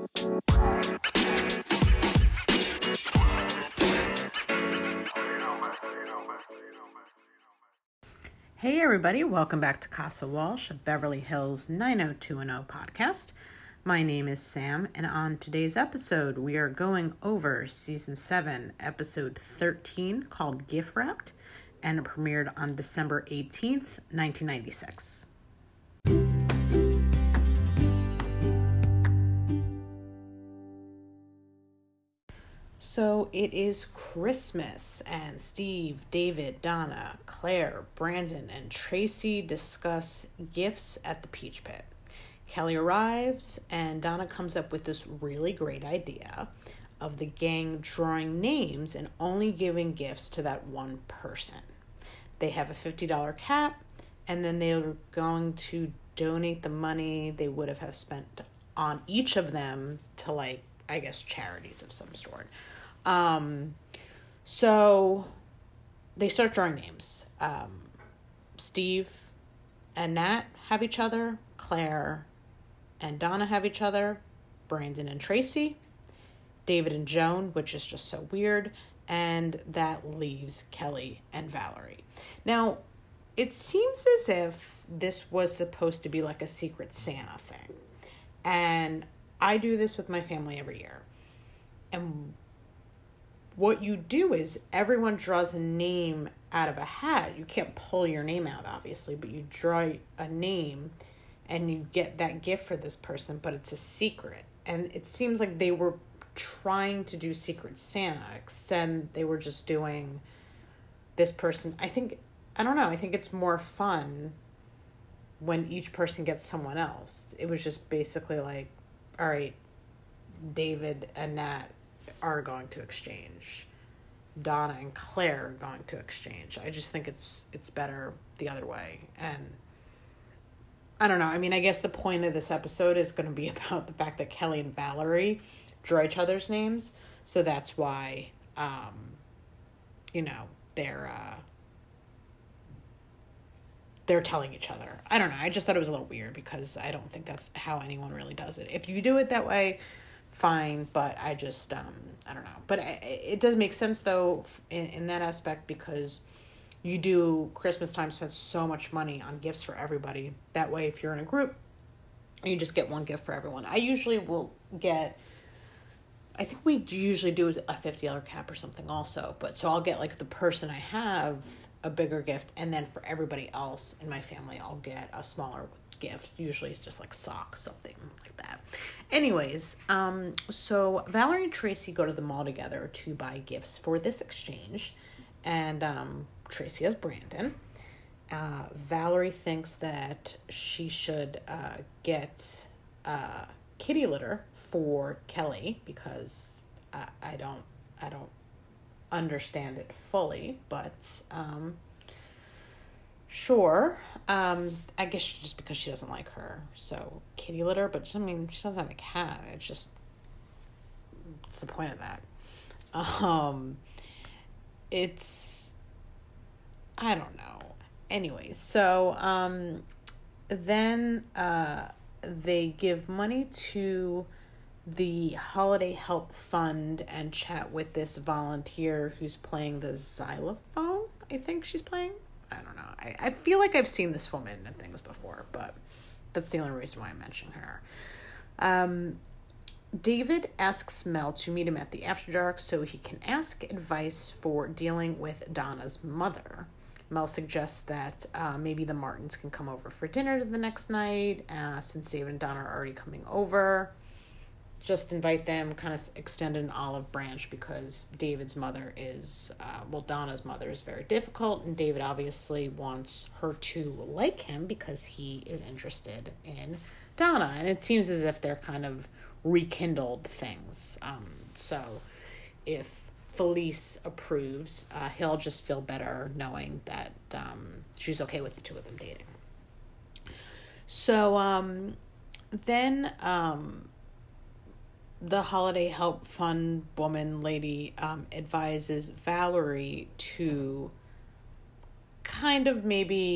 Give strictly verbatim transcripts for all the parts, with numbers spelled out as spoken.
Hey everybody, welcome back to Casa Walsh, a Beverly Hills nine oh two one oh podcast. My name is Sam, and on today's episode, we are going over season seven, episode thirteen, called Gift Wrapped, and it premiered on December eighteenth, nineteen ninety-six. So it is Christmas, and Steve, David, Donna, Claire, Brandon, and Tracy discuss gifts at the Peach Pit. Kelly arrives, and Donna comes up with this really great idea of the gang drawing names and only giving gifts to that one person. They have a fifty dollars cap, and then they're going to donate the money they would have spent on each of them to, like, I guess, charities of some sort. Um, so they start drawing names. Um, Steve and Nat have each other. Claire and Donna have each other. Brandon and Tracy. David and Joan, which is just so weird. And that leaves Kelly and Valerie. Now, it seems as if this was supposed to be like a Secret Santa thing. And I do this with my family every year. And what you do is everyone draws a name out of a hat. You can't pull your name out, obviously, but you draw a name and you get that gift for this person, but it's a secret. And it seems like they were trying to do Secret Santa, except they were just doing this person. I think, I don't know, I think it's more fun when each person gets someone else. It was just basically like, all right, David and Nat are going to exchange. Donna and Claire are going to exchange. I just think it's it's better the other way. And I don't know. I mean, I guess the point of this episode is going to be about the fact that Kelly and Valerie draw each other's names. So that's why, um, you know, they're uh, they're telling each other. I don't know. I just thought it was a little weird because I don't think that's how anyone really does it. If you do it that way, fine, but I just, um, I don't know. But it, it does make sense, though, in, in that aspect, because you do, Christmas time, spend so much money on gifts for everybody. That way, if you're in a group, you just get one gift for everyone. I usually will get, I think we usually do a fifty dollars cap or something also. But so I'll get, like, the person I have a bigger gift, and then for everybody else in my family, I'll get a smaller gift. Usually it's just like socks, something like that. Anyways, um, so Valerie and Tracy go to the mall together to buy gifts for this exchange. And um, Tracy has Brandon. Uh, Valerie thinks that she should uh, get uh, kitty litter for Kelly because I, I don't I don't understand it fully, but um, sure. Um, I guess just because she doesn't like her. So, kitty litter, but I mean, she doesn't have a cat. It's just, what's the point of that? Um, it's, I don't know. Anyways, so, um, then, uh, they give money to the Holiday Help Fund and chat with this volunteer who's playing the xylophone. I think she's playing. I don't know. I, I feel like I've seen this woman in things before, but that's the only reason why I'm mentioning her. Um, David asks Mel to meet him at the After Dark so he can ask advice for dealing with Donna's mother. Mel suggests that uh, maybe the Martins can come over for dinner the next night, uh, since David and Donna are already coming over. Just invite them, kind of extend an olive branch because David's mother is, uh, well, Donna's mother is very difficult, and David obviously wants her to like him because he is interested in Donna, and it seems as if they're kind of rekindled things. Um, so if Felice approves, uh, he'll just feel better knowing that um, she's okay with the two of them dating. So um, then... Um, the Holiday Help Fund woman lady um, advises Valerie to kind of maybe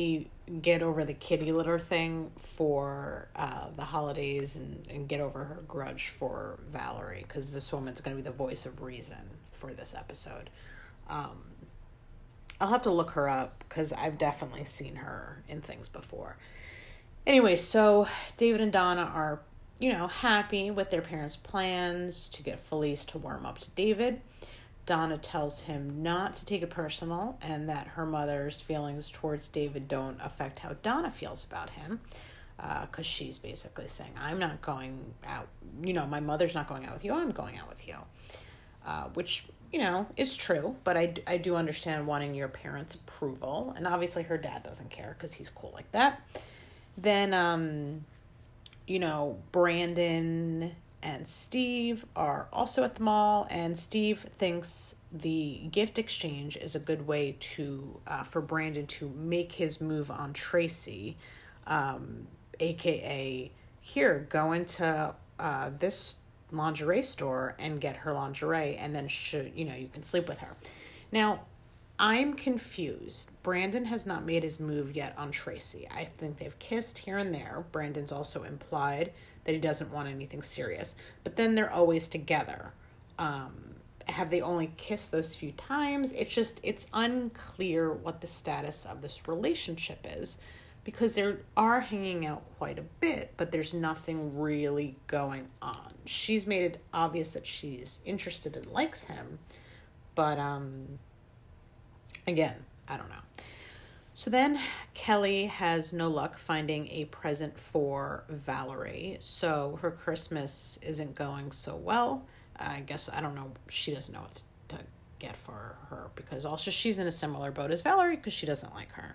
get over the kitty litter thing for uh, the holidays and, and get over her grudge for Valerie, because this woman's going to be the voice of reason for this episode. Um, I'll have to look her up because I've definitely seen her in things before. Anyway, so David and Donna are, you know, happy with their parents' plans to get Felice to warm up to David. Donna tells him not to take it personal and that her mother's feelings towards David don't affect how Donna feels about him. Because uh, she's basically saying, I'm not going out, you know, my mother's not going out with you, I'm going out with you. Uh, which, you know, is true, but I, I do understand wanting your parents' approval. And obviously her dad doesn't care because he's cool like that. Then, um, you know, Brandon and Steve are also at the mall, and Steve thinks the gift exchange is a good way to uh, for Brandon to make his move on Tracy, um, aka here, go into uh, this lingerie store and get her lingerie, and then should you know you can sleep with her. Now, I'm confused. Brandon has not made his move yet on Tracy. I think they've kissed here and there. Brandon's also implied that he doesn't want anything serious. But then they're always together. Um, have they only kissed those few times? It's just, it's unclear what the status of this relationship is, because they are hanging out quite a bit, but there's nothing really going on. She's made it obvious that she's interested and likes him, but um, again, I don't know. So then Kelly has no luck finding a present for Valerie. So her Christmas isn't going so well. I guess, I don't know, she doesn't know what to get for her, because also she's in a similar boat as Valerie because she doesn't like her.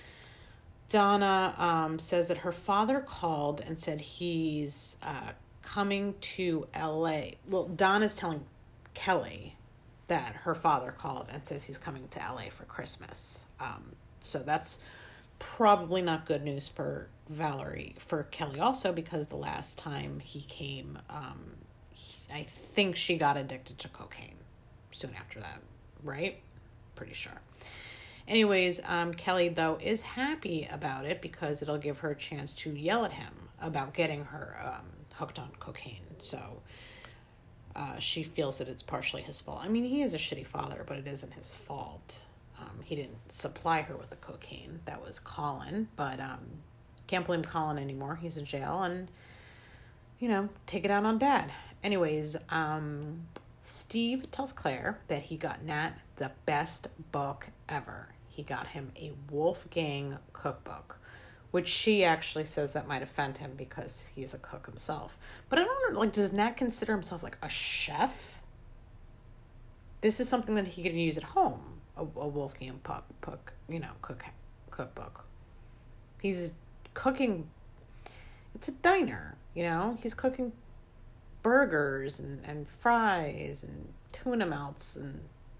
Donna um, says that her father called and said he's uh, coming to L A. Well, Donna's telling Kelly that her father called and says he's coming to L A for Christmas. Um, so that's probably not good news for Valerie, for Kelly also, because the last time he came, um, he, I think she got addicted to cocaine soon after that, right? Pretty sure. Anyways, um, Kelly, though, is happy about it because it'll give her a chance to yell at him about getting her um, hooked on cocaine. So uh, she feels that it's partially his fault. I mean, he is a shitty father, but it isn't his fault. Um, he didn't supply her with the cocaine. That was Colin, but um, can't blame Colin anymore. He's in jail, and, you know, take it out on Dad. Anyways, um, Steve tells Claire that he got Nat the best book ever. He got him a Wolfgang cookbook, which she actually says that might offend him because he's a cook himself. But I don't know, like, does Nat consider himself, like, a chef? This is something that he can use at home, a, a Wolfgang puck, puck, you know, cook cookbook. He's cooking, it's a diner, you know? He's cooking burgers and, and fries and tuna melts and,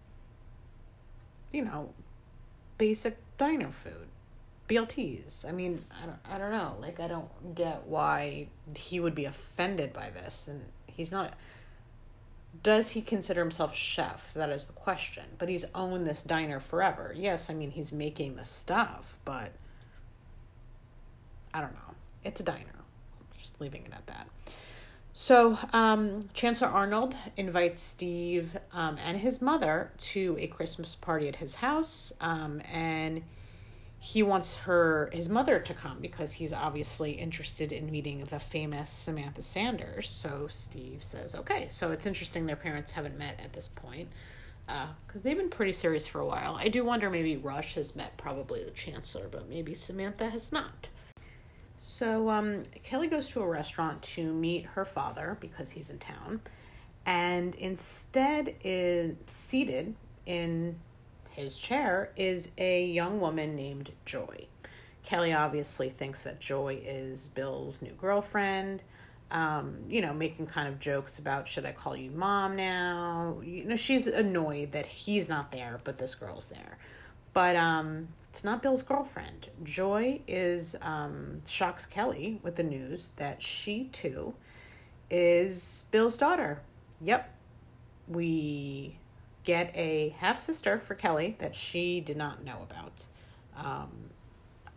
you know, basic diner food. B L Ts. I mean, I don't, I don't know. Like, I don't get why he would be offended by this. And he's not... Does he consider himself chef? That is the question. But he's owned this diner forever. Yes, I mean, he's making the stuff, but I don't know. It's a diner. I'm just leaving it at that. So, um, Chancellor Arnold invites Steve um, and his mother to a Christmas party at his house, um, and he wants her, his mother, to come because he's obviously interested in meeting the famous Samantha Sanders. So Steve says, okay. So it's interesting their parents haven't met at this point because uh, they've been pretty serious for a while. I do wonder maybe Rush has met probably the Chancellor, but maybe Samantha has not. So um, Kelly goes to a restaurant to meet her father because he's in town, and instead is seated in his chair is a young woman named Joy. Kelly obviously thinks that Joy is Bill's new girlfriend, um, you know, making kind of jokes about, should I call you mom now? You know, she's annoyed that he's not there, but this girl's there. But um, it's not Bill's girlfriend. Joy is um, shocks Kelly with the news that she, too, is Bill's daughter. Yep. We get a half-sister for Kelly that she did not know about. Um,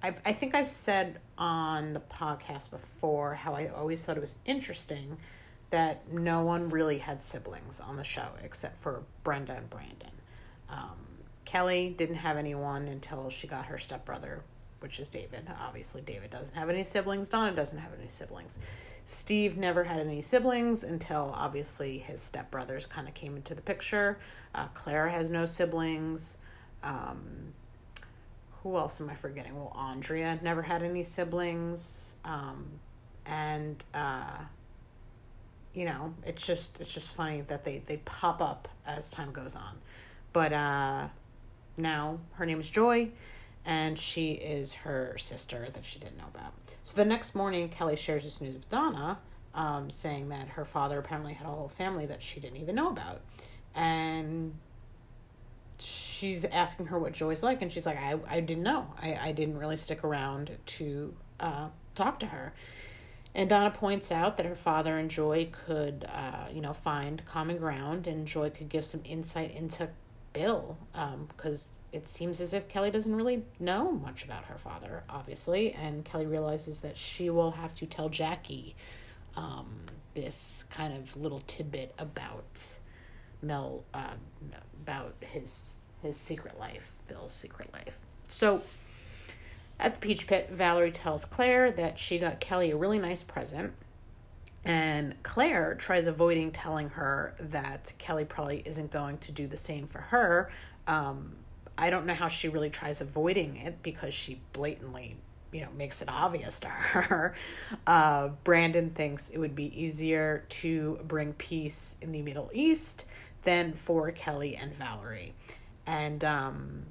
I've, I think I've said on the podcast before how I always thought it was interesting that no one really had siblings on the show except for Brenda and Brandon. Um, Kelly didn't have anyone until she got her stepbrother, which is David. Obviously, David doesn't have any siblings. Donna doesn't have any siblings. Steve never had any siblings until, obviously, his stepbrothers kind of came into the picture. Uh, Claire has no siblings. Um, who else am I forgetting? Well, Andrea never had any siblings. Um, and, uh, you know, it's just it's just funny that they, they pop up as time goes on. But uh, now her name is Joy, and she is her sister that she didn't know about. So the next morning, Kelly shares this news with Donna, um, saying that her father apparently had a whole family that she didn't even know about. And she's asking her what Joy's like, and she's like, I, I didn't know. I, I didn't really stick around to uh, talk to her. And Donna points out that her father and Joy could, uh, you know, find common ground, and Joy could give some insight into Bill, because um, it seems as if Kelly doesn't really know much about her father, obviously, and Kelly realizes that she will have to tell Jackie um, this kind of little tidbit about Mel, uh, about his his secret life, Bill's secret life. So at the Peach Pit, Valerie tells Claire that she got Kelly a really nice present, and Claire tries avoiding telling her that Kelly probably isn't going to do the same for her. Um, I don't know how she really tries avoiding it, because she blatantly, you know, makes it obvious to her. Uh, Brandon thinks it would be easier to bring peace in the Middle East than for Kelly and Valerie. And um,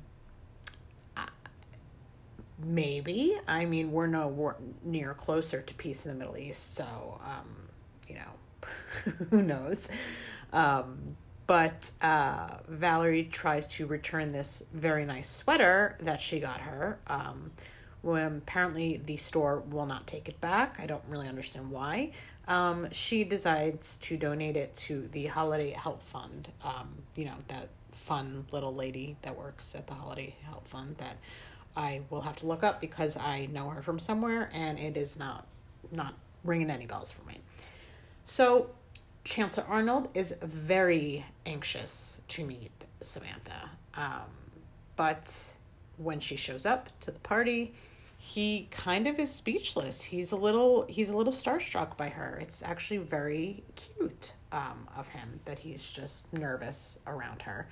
maybe, I mean, we're nowhere near closer to peace in the Middle East, so, um, you know, who knows? Um, but uh, Valerie tries to return this very nice sweater that she got her. Um, when apparently the store will not take it back. I don't really understand why. Um, she decides to donate it to the Holiday Help Fund. Um, you know, that fun little lady that works at the Holiday Help Fund that I will have to look up because I know her from somewhere, and it is not not ringing any bells for me. So Chancellor Arnold is very anxious to meet Samantha. Um, but when she shows up to the party, he kind of is speechless. He's a little he's a little starstruck by her. It's actually very cute um, of him that he's just nervous around her.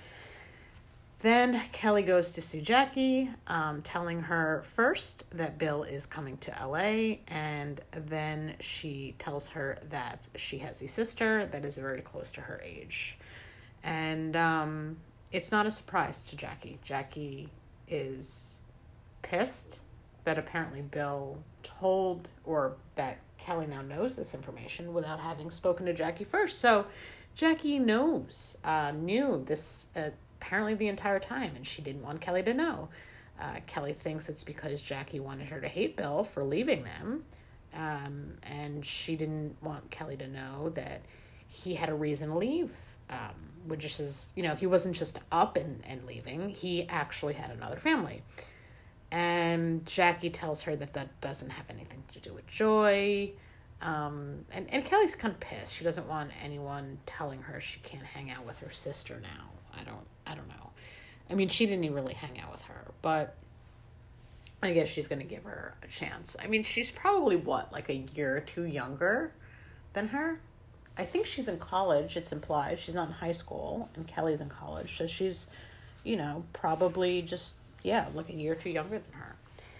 Then Kelly goes to see Jackie, um, telling her first that Bill is coming to L A, and then she tells her that she has a sister that is very close to her age. And um, it's not a surprise to Jackie. Jackie is pissed that apparently Bill told, or that Kelly now knows this information without having spoken to Jackie first. So Jackie knows, uh, knew this uh, apparently the entire time, and she didn't want Kelly to know. Uh, Kelly thinks it's because Jackie wanted her to hate Bill for leaving them, um, and she didn't want Kelly to know that he had a reason to leave, um, which is, you know, he wasn't just up and, and leaving, he actually had another family. And Jackie tells her that that doesn't have anything to do with Joy. Um, and, and Kelly's kind of pissed. She doesn't want anyone telling her she can't hang out with her sister now. I don't, I don't know. I mean, she didn't even really hang out with her, but I guess she's going to give her a chance. I mean, she's probably, what, like a year or two younger than her? I think she's in college, it's implied. She's not in high school, and Kelly's in college. So she's, you know, probably just, yeah, like a year or two younger than her.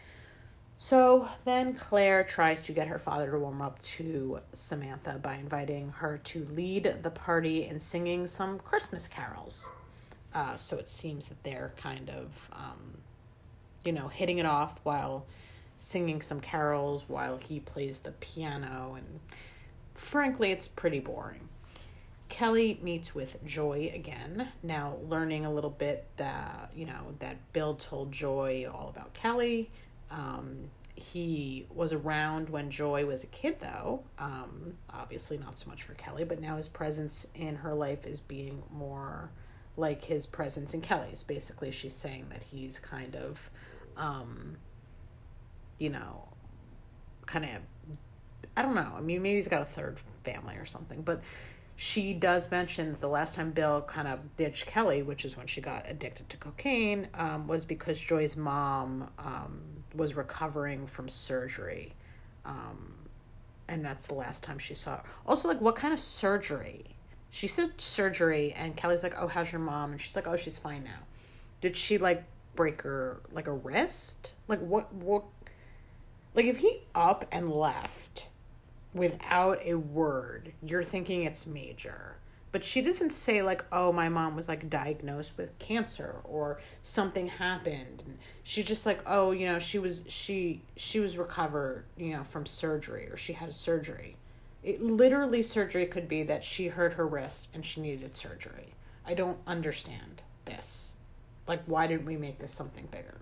So then Claire tries to get her father to warm up to Samantha by inviting her to lead the party and singing some Christmas carols. Uh, so it seems that they're kind of, um, you know, hitting it off while singing some carols while he plays the piano. And frankly, it's pretty boring. Kelly meets with Joy again, now learning a little bit that, you know, that Bill told Joy all about Kelly. Um, he was around when Joy was a kid, though. Um, obviously not so much for Kelly, but now his presence in her life is being more like his presence in Kelly's. Basically, she's saying that he's kind of, um, you know, kind of, I don't know. I mean, maybe he's got a third family or something, but she does mention that the last time Bill kind of ditched Kelly, which is when she got addicted to cocaine, um, was because Joy's mom um, was recovering from surgery. Um, and that's the last time she saw her. Also, like, what kind of surgery? She said surgery, and Kelly's like, oh, how's your mom? And she's like, oh, she's fine now. Did she, like, break her, like, a wrist? Like, what, what, like, if he up and left without a word, you're thinking it's major. But she doesn't say, like, oh, my mom was, like, diagnosed with cancer or something happened. And she just, like, oh, you know, she was, she, she was recovered, you know, from surgery, or she had a surgery. It literally, surgery could be that she hurt her wrist and she needed surgery. I don't understand this. Like, why didn't we make this something bigger?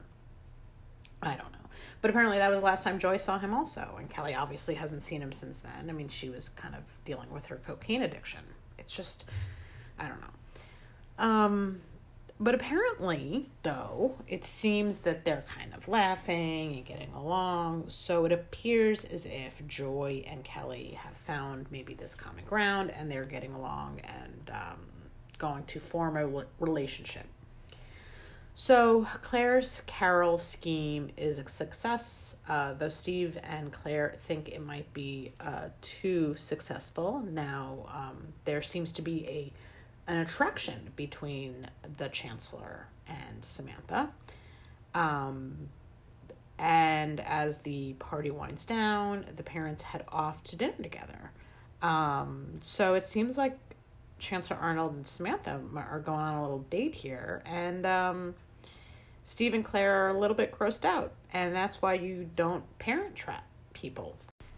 I don't know. But apparently that was the last time Joy saw him also. And Kelly obviously hasn't seen him since then. I mean, she was kind of dealing with her cocaine addiction. It's just, I don't know. Um, but apparently, though, it seems that they're kind of laughing and getting along. So it appears as if Joy and Kelly have found maybe this common ground and they're getting along and um, going to form a relationship. So Claire's Carol scheme is a success, uh, though Steve and Claire think it might be uh, too successful. Now, um, there seems to be a an attraction between the Chancellor and Samantha. Um, and as the party winds down, the parents head off to dinner together. Um, so it seems like Chancellor Arnold and Samantha are going on a little date here. And um, Steve and Claire are a little bit grossed out. And that's why you don't parent trap people.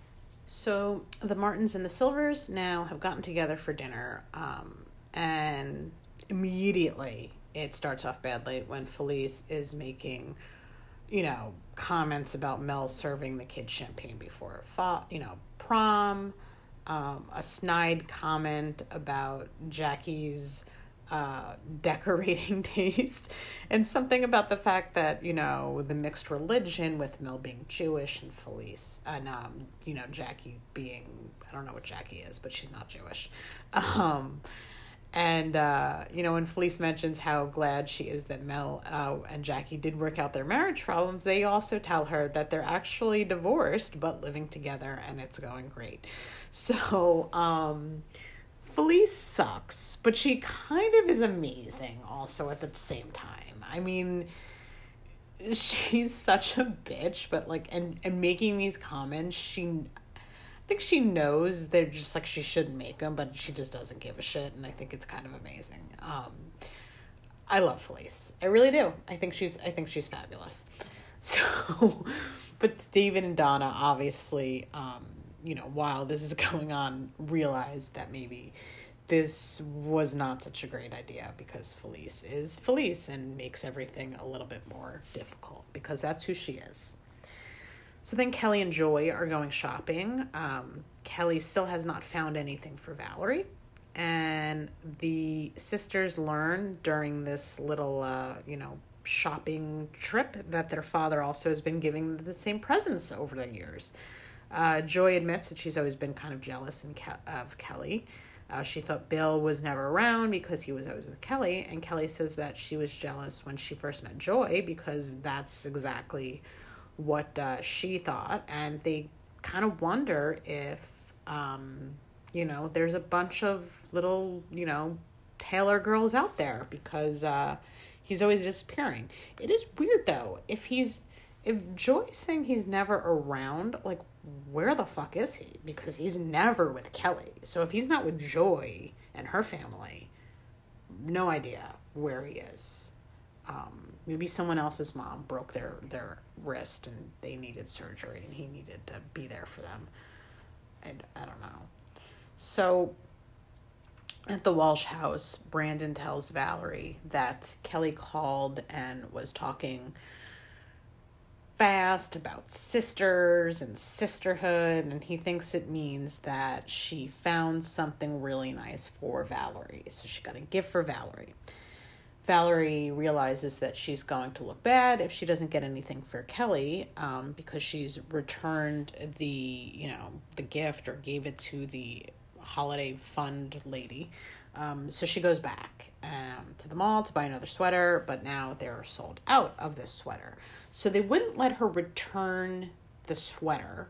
So the Martins and the Silvers now have gotten together for dinner. Um, and immediately it starts off badly when Felice is making, you know, comments about Mel serving the kids champagne before, you know, prom. Um, a snide comment about Jackie's uh, decorating taste, and something about the fact that, you know, the mixed religion with Mel being Jewish and Felice, and, um, you know, Jackie being, I don't know what Jackie is, but she's not Jewish. Um, and, uh, you know, when Felice mentions how glad she is that Mel uh, and Jackie did work out their marriage problems, they also tell her that they're actually divorced, but living together, and it's going great. So, um, Felice sucks, but she kind of is amazing also at the same time. I mean, she's such a bitch, but like, and, and making these comments, she, I think she knows they're just like, she shouldn't make them, but she just doesn't give a shit. And I think it's kind of amazing. Um, I love Felice. I really do. I think she's, I think she's fabulous. So, but David and Donna obviously, um, you know, while this is going on, realize that maybe this was not such a great idea because Felice is Felice and makes everything a little bit more difficult because that's who she is. So then Kelly and Joy are going shopping. Um, Kelly still has not found anything for Valerie. And the sisters learn during this little, uh, you know, shopping trip that their father also has been giving them the same presents over the years. Uh, Joy admits that she's always been kind of jealous in Ke- of Kelly. Uh, she thought Bill was never around because he was always with Kelly. And Kelly says that she was jealous when she first met Joy because that's exactly what uh, she thought. And they kind of wonder if, um, you know, there's a bunch of little, you know, Taylor girls out there because uh, he's always disappearing. It is weird, though. If he's, if Joy's saying he's never around, like, where the fuck is he? Because he's never with Kelly. So if he's not with Joy and her family, no idea where he is. Um, maybe someone else's mom broke their, their wrist and they needed surgery and he needed to be there for them. And I don't know. So at the Walsh house, Brandon tells Valerie that Kelly called and was talking fast about sisters and sisterhood, and he thinks it means that she found something really nice for Valerie. So she got a gift for Valerie. Valerie realizes that she's going to look bad if she doesn't get anything for Kelly, um, because she's returned the, you know, the gift or gave it to the holiday fund lady. Um, so she goes back um, to the mall to buy another sweater, but now they're sold out of this sweater. So they wouldn't let her return the sweater.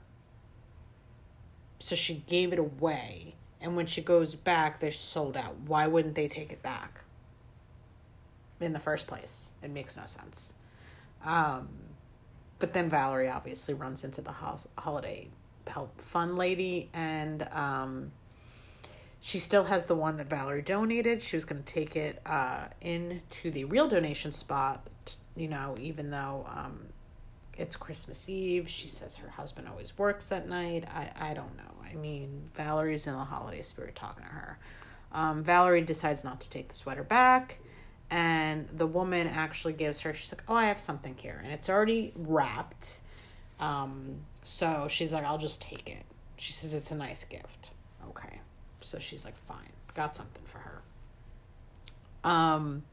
So she gave it away. And when she goes back, they're sold out. Why wouldn't they take it back in the first place? It makes no sense. Um, but then Valerie obviously runs into the ho- holiday help fund lady, and um, she still has the one that Valerie donated. She was going to take it uh, into the real donation spot, you know, even though um, it's Christmas Eve. She says her husband always works that night. I, I don't know. I mean, Valerie's in the holiday spirit talking to her. Um, Valerie decides not to take the sweater back. And the woman actually gives her, she's like, oh, I have something here. And it's already wrapped. Um, so she's like, I'll just take it. She says it's a nice gift. Okay. So she's like, fine. Got something for her. Um,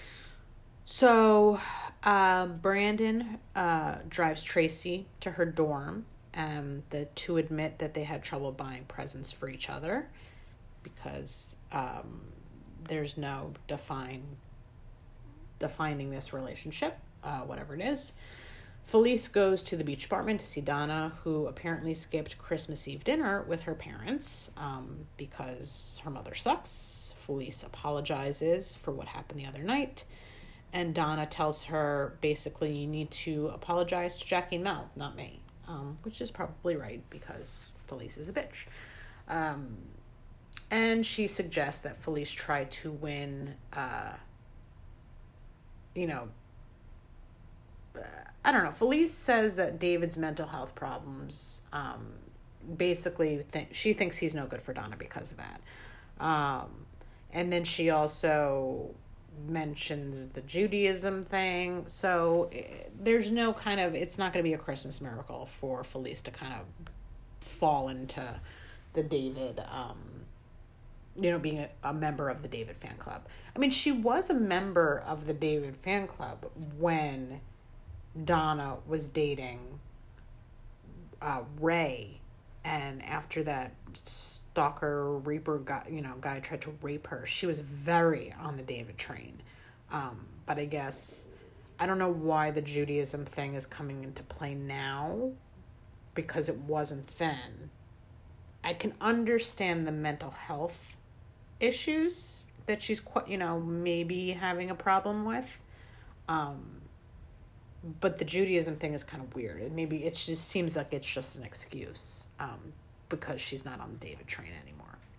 so uh, Brandon uh, drives Tracy to her dorm. Um, the two admit that they had trouble buying presents for each other because um, there's no define, defining this relationship, uh, whatever it is. Felice goes to the beach apartment to see Donna, who apparently skipped Christmas Eve dinner with her parents um, because her mother sucks. Felice apologizes for what happened the other night. And Donna tells her, basically, you need to apologize to Jackie and Mel, not me. Um, which is probably right because Felice is a bitch. Um, and she suggests that Felice try to win, uh, you know, uh, I don't know. Felice says that David's mental health problems, um, basically, th- she thinks he's no good for Donna because of that. Um, and then she also mentions the Judaism thing. So there's no kind of, it's not going to be a Christmas miracle for Felice to kind of fall into the David, um, you know, being a, a member of the David fan club. I mean, she was a member of the David fan club when Donna was dating uh, Ray, and after that stalker reaper guy, you know, guy tried to rape her, she was very on the David train. Um, but I guess, I don't know why the Judaism thing is coming into play now, because it wasn't then. I can understand the mental health issues that she's quite, you know, maybe having a problem with. Um, but the Judaism thing is kind of weird. It maybe it just seems like it's just an excuse, um, because she's not on the David train anymore.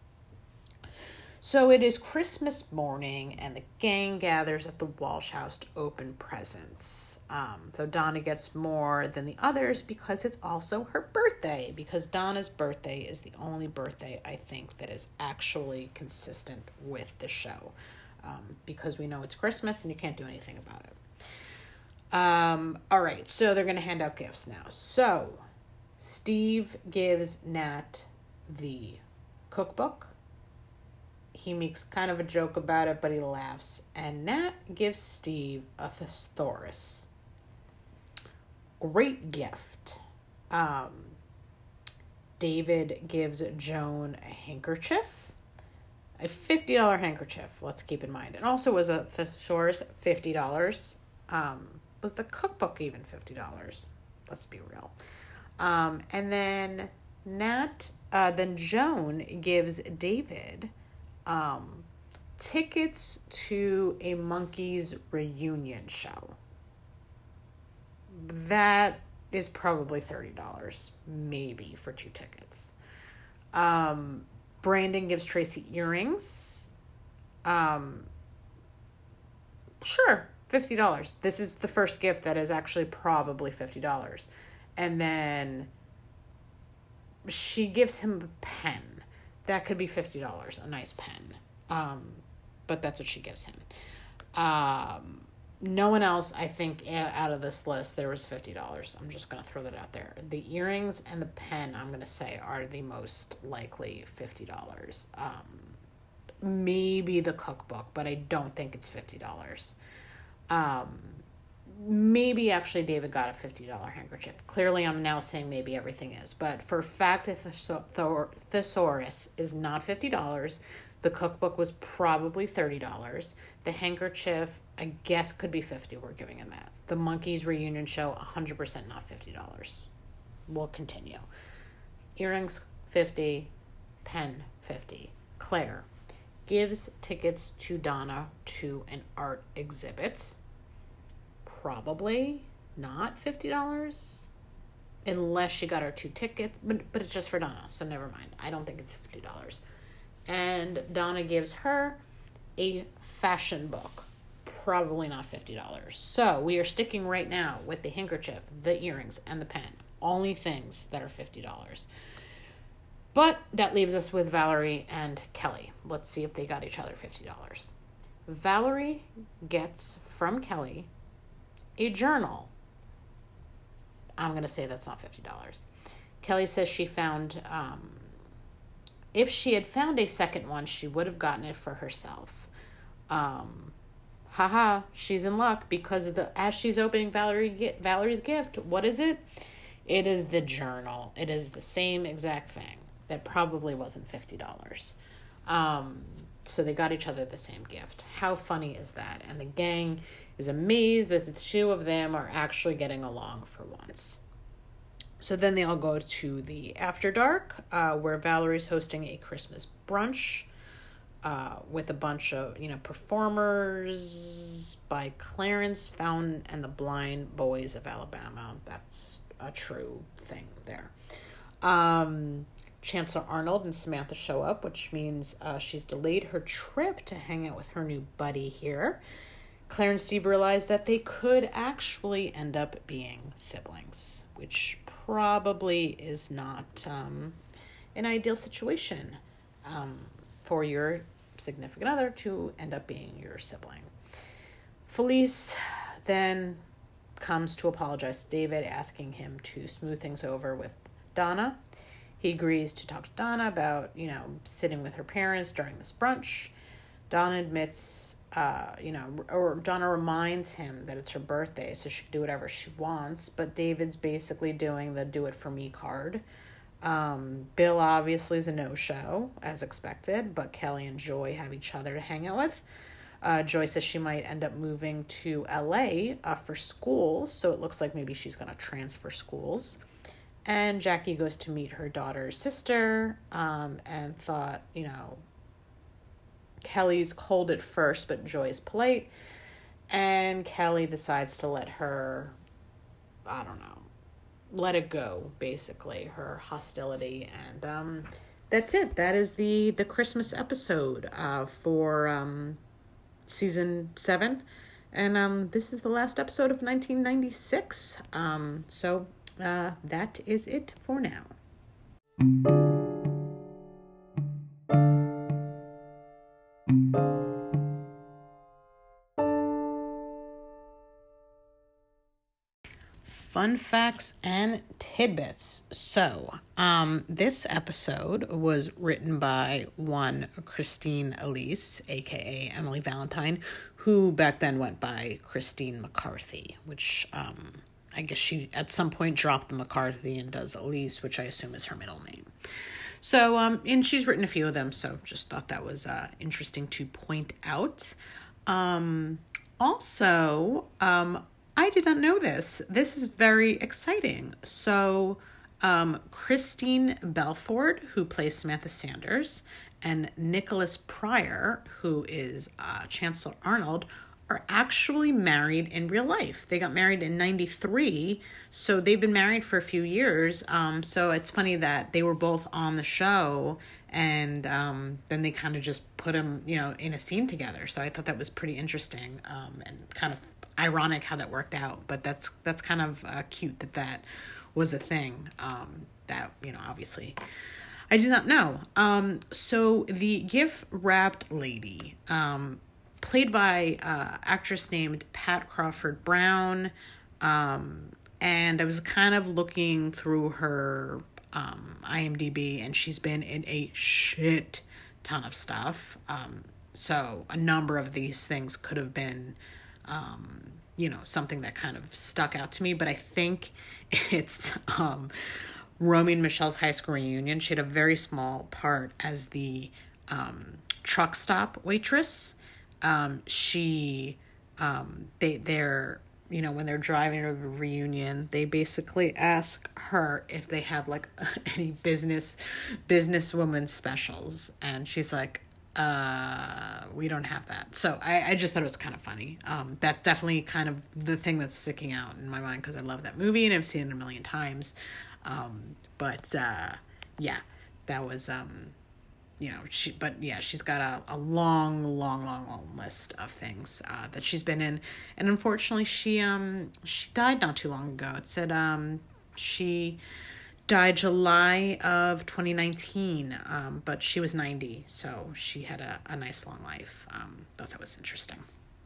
So it is Christmas morning, and the gang gathers at the Walsh house to open presents. Um, though Donna gets more than the others because it's also her birthday, because Donna's birthday is the only birthday, I think, that is actually consistent with the show. Um, because we know it's Christmas and you can't do anything about it. Um, all right, so they're going to hand out gifts now. So Steve gives Nat the cookbook. He makes kind of a joke about it, but he laughs. And Nat gives Steve a thesaurus. Great gift. Um, David gives Joan a handkerchief. A fifty dollars handkerchief, let's keep in mind. It also was a thesaurus, fifty dollars. Um, was the cookbook even fifty dollars? Let's be real. Um, and then Nat, uh, then Joan gives David um, tickets to a Monkees reunion show. That is probably thirty dollars, maybe, for two tickets. Um, Brandon gives Tracy earrings. Um, sure, fifty dollars. This is the first gift that is actually probably fifty dollars. And then she gives him a pen. That could be fifty dollars, a nice pen. Um, but that's what she gives him. Um, no one else, I think, out of this list, there was fifty dollars. I'm just going to throw that out there. The earrings and the pen, I'm going to say, are the most likely fifty dollars. Um, maybe the cookbook, but I don't think it's fifty dollars. Um, maybe actually David got a fifty dollars handkerchief. Clearly I'm now saying maybe everything is, but for a fact, the thesaurus is not fifty dollars. The cookbook was probably thirty dollars. The handkerchief, I guess, could be fifty dollars. We're giving him that. The Monkees reunion show, one hundred percent not fifty dollars. We'll continue. Earrings, fifty dollars. Pen, fifty dollars. Claire gives tickets to Donna to an art exhibit. Probably not fifty dollars. Unless she got her two tickets. But, but it's just for Donna, so never mind. I don't think it's fifty dollars. And Donna gives her a fashion book. Probably not fifty dollars. So we are sticking right now with the handkerchief, the earrings, and the pen. Only things that are fifty dollars. But that leaves us with Valerie and Kelly. Let's see if they got each other fifty dollars. Valerie gets from Kelly a journal. I'm going to say that's not fifty dollars. Kelly says she found... Um, If she had found a second one, she would have gotten it for herself. Um, haha, she's in luck because of the as she's opening Valerie Valerie's gift, what is it? It is the journal. It is the same exact thing. That probably wasn't fifty dollars. Um, so they got each other the same gift. How funny is that? And the gang is amazed that the two of them are actually getting along for once. So then they all go to the After Dark, uh, where Valerie's hosting a Christmas brunch uh, with a bunch of, you know, performers by Clarence Fountain and the Blind Boys of Alabama. That's a true thing there. Um, Chancellor Arnold and Samantha show up, which means uh, she's delayed her trip to hang out with her new buddy here. Claire and Steve realize that they could actually end up being siblings, which probably is not um, an ideal situation um, for your significant other to end up being your sibling. Felice then comes to apologize to David, asking him to smooth things over with Donna. He agrees to talk to Donna about, you know, sitting with her parents during this brunch. Donna admits, uh, you know, or Donna reminds him that it's her birthday, so she can do whatever she wants. But David's basically doing the do it for me card. Um, Bill obviously is a no-show, as expected, but Kelly and Joy have each other to hang out with. Uh, Joy says she might end up moving to L A uh, for school, so it looks like maybe she's going to transfer schools. And Jackie goes to meet her daughter's sister um, and thought, you know, Kelly's cold at first, but Joy's polite. And Kelly decides to let her, I don't know, let it go, basically, her hostility. And um, that's it. That is the, the Christmas episode uh, for um, season seven. And um, this is the last episode of nineteen ninety-six. Um, so uh, that is it for now. Fun facts and tidbits. So, um, this episode was written by one Christine Elise, aka Emily Valentine, who back then went by Christine McCarthy, which um, I guess she at some point dropped the McCarthy and does Elise, which I assume is her middle name. So, um, and she's written a few of them, so just thought that was uh, interesting to point out. Um, also, um, I did not know this. This is very exciting. So, um, Christine Belford, who plays Samantha Sanders, and Nicholas Pryor, who is uh, Chancellor Arnold, are actually married in real life. They got married in ninety-three, so they've been married for a few years. Um, so it's funny that they were both on the show, and um, then they kind of just put them, you know, in a scene together. So I thought that was pretty interesting um, and kind of ironic how that worked out. But that's that's kind of uh, cute that that was a thing um, that, you know, obviously I did not know. Um, so the gift-wrapped lady, um, played by uh, actress named Pat Crawford Brown, um, and I was kind of looking through her um, I M D B, and she's been in a shit ton of stuff. Um, so a number of these things could have been, um, you know, something that kind of stuck out to me. But I think it's um, Romy and Michelle's high school reunion. She had a very small part as the um, truck stop waitress. Um, she, um, they, they're, you know, when they're driving to a reunion, they basically ask her if they have like any business, businesswoman specials. And she's like, uh, we don't have that. So I, I just thought it was kind of funny. Um, that's definitely kind of the thing that's sticking out in my mind because I love that movie and I've seen it a million times. Um, but, uh, yeah, that was, um, you know, she, but yeah, she's got a, a long, long, long, long list of things, uh, that she's been in. And unfortunately she, um, she died not too long ago. It said, um, she died July of twenty nineteen. Um, but she was ninety. So she had a, a nice long life. Um, thought that was interesting.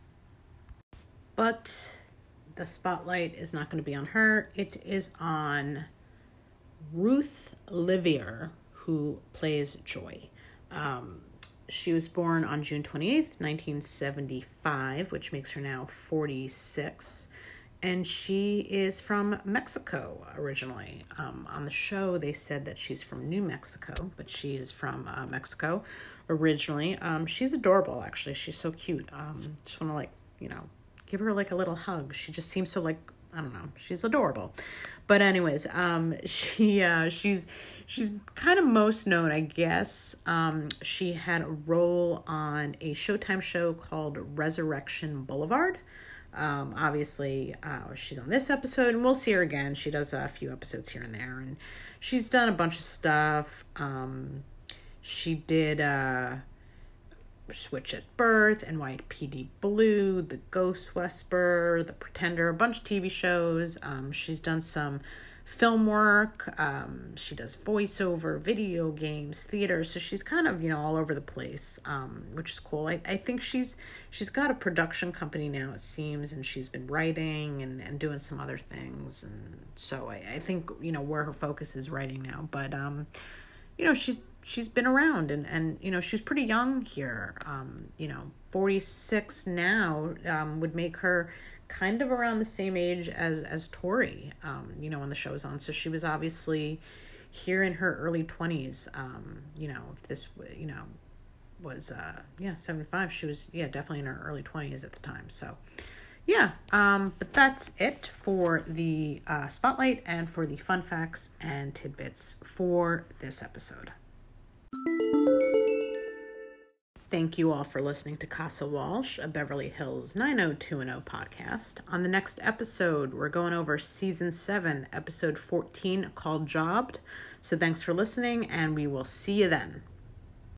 But the spotlight is not going to be on her. It is on Ruth Livier, who plays Joy. Um, she was born on June twenty-eighth, nineteen seventy-five, which makes her now forty-six. And she is from Mexico originally. Um, on the show, they said that she's from New Mexico, but she is from uh, Mexico originally. Um, she's adorable, actually. She's so cute. Um, just want to, like, you know, give her, like, a little hug. She just seems so, like, I don't know. She's adorable. But anyways, um, she, uh, she's, she's kind of most known, I guess. Um, she had a role on a Showtime show called Resurrection Boulevard. Um, obviously, uh, she's on this episode and we'll see her again. She does a few episodes here and there and she's done a bunch of stuff. Um, she did, uh, Switch at Birth, N Y P D Blue, The Ghost Whisperer, The Pretender, a bunch of T V shows. Um, she's done some film work. Um, she does voiceover, video games, theater. So she's kind of, you know, all over the place, um, which is cool. I, I think she's she's got a production company now, it seems, and she's been writing and, and doing some other things. And so I, I think, you know, where her focus is writing now. But, um, you know, she's she's been around and, and, you know, she's pretty young here. Um, you know, forty-six now um, would make her kind of around the same age as, as Tori, um, you know, when the show's on. So she was obviously here in her early twenties. Um, you know, if this, you know, was, uh, yeah, seventy-five, she was, yeah, definitely in her early twenties at the time. So, yeah, um, but that's it for the uh, spotlight and for the fun facts and tidbits for this episode. Thank you all for listening to Casa Walsh, a Beverly Hills nine oh two one oh podcast. On the next episode, we're going over season seven, episode fourteen, called Jobbed. So thanks for listening, and we will see you then.